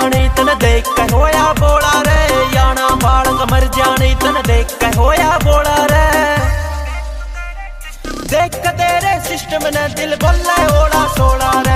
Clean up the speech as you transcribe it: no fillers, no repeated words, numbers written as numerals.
जानी तन देख के होया बोला रे, याना बालक मर जानी तन देख के होया बोला रे। देख तेरे सिस्टम ने दिल बोले ओला सोला रे।